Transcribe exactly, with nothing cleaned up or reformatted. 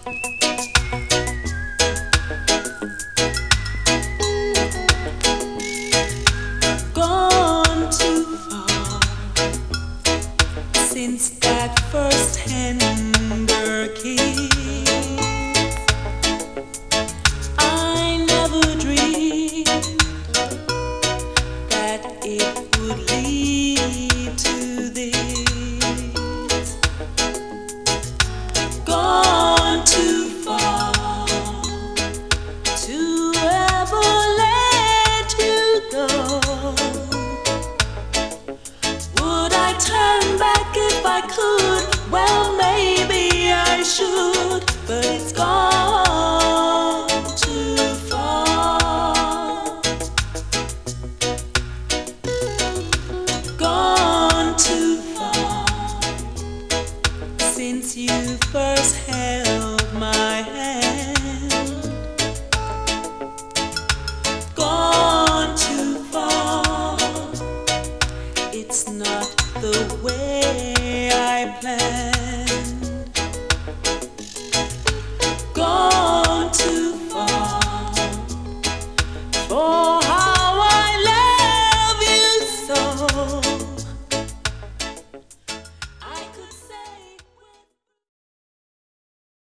Gone too far since that first tender kiss. I never dreamed that it would lead to this. Gone too far to ever let you go. Would I turn back if I could? Well, maybe I should, but it's gone too far. Gone too far since you first held my hand.